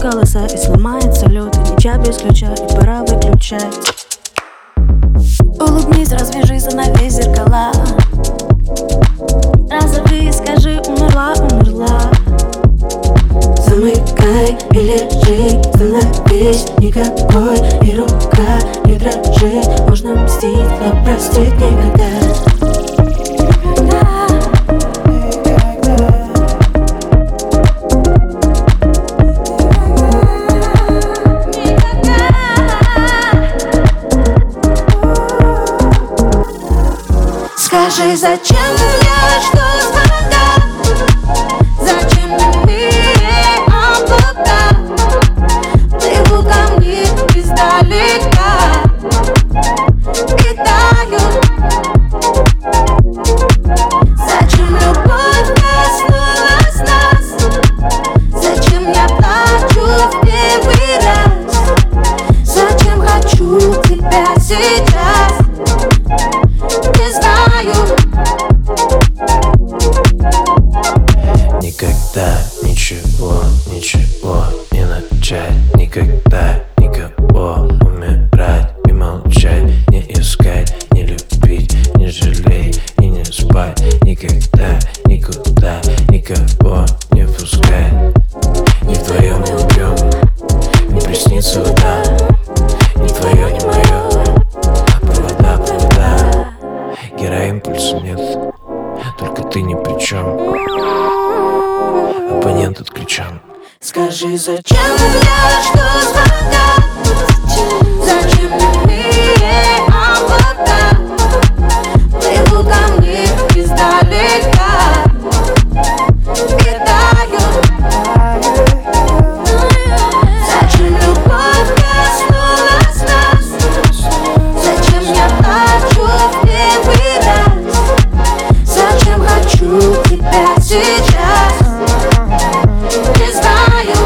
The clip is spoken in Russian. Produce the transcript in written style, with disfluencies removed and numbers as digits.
голоса и сломается лед, и ничья без ключа, и пора выключать. Улыбнись, развяжи занавес зеркала, разорви и скажи: умерла, умерла. Замыкай и лежи, становись никакой, и рука не дрожит. Можно мстить, но простить никогда. Скажи, зачем я жду звонка? Зачем мне облака? Плыву ко мне издалека и таю. Зачем любовь коснулась нас? Зачем я плачу в первый раз? Зачем хочу тебя сейчас? Не знаю. Никогда ничего не начать. Никогда никого умирать и молчать. Не искать, не любить, не жалеть и не спать. Никогда, никуда, никого не пускать. Не вдвоем не убьем, не приснится вода. Не твое, не мое, провода. Героимпульса нет, только ты ни при чем. Абонент отключен. Скажи, зачем я жду звонка? Зачем мне облака? Плыву ко мне издалека и таю. Зачем любовь коснулась нас? Зачем я плачу в первый раз? Зачем хочу тебя сейчас? Не знаю.